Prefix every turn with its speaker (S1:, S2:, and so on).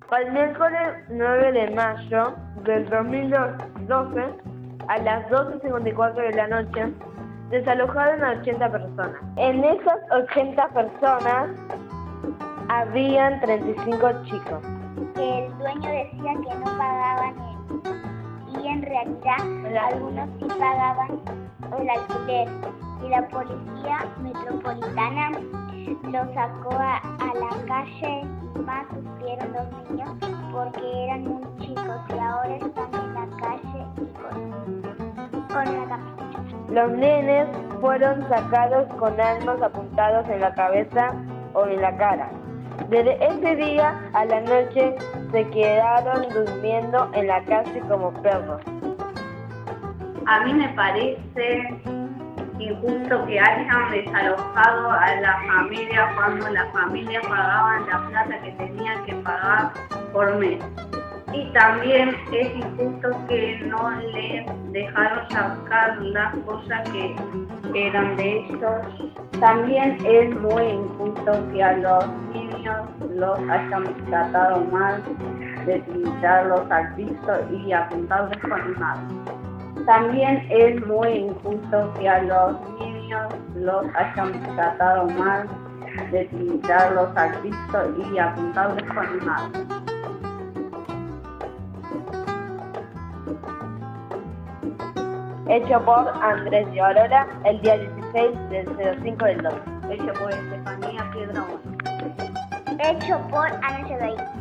S1: El miércoles 9 de mayo del 2012, a las 12:54 de la noche, desalojaron a 80 personas. En esas 80 personas habían 35 chicos.
S2: El dueño decía que no pagaban y en realidad algunos sí pagaban el alquiler, y la policía metropolitana lo sacó a la calle y más sufrieron los niños porque eran muy chicos y ahora están en la calle y con una capucha.
S1: Los nenes fueron sacados con armas apuntados en la cabeza o en la cara. Desde ese día a la noche se quedaron durmiendo en la calle como perros.
S3: A mí me parece injusto que hayan desalojado a la familia cuando las familias pagaban la plata que tenían que pagar por mes. Y también es injusto que no les dejaron sacar las cosas que eran de ellos. También es muy injusto que a los niños los hayan tratado mal, de tirarlos al piso y apuntarles con un arma. También es muy injusto que a los niños los hayan tratado mal, de tirarlos al piso y apuntarles con un arma.
S1: Hecho por Andrés y Aurora el día 16 del 05 del 12.
S3: Hecho por Estefanía Piedrabuena.
S2: Hecho por Ana Echeverría.